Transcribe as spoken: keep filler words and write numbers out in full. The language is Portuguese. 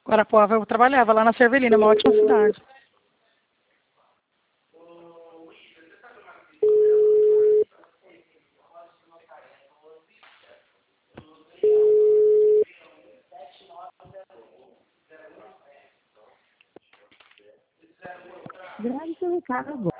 Guarapuava eu trabalhava lá na Cervelina, uma ótima cidade. Grave seu recado agora.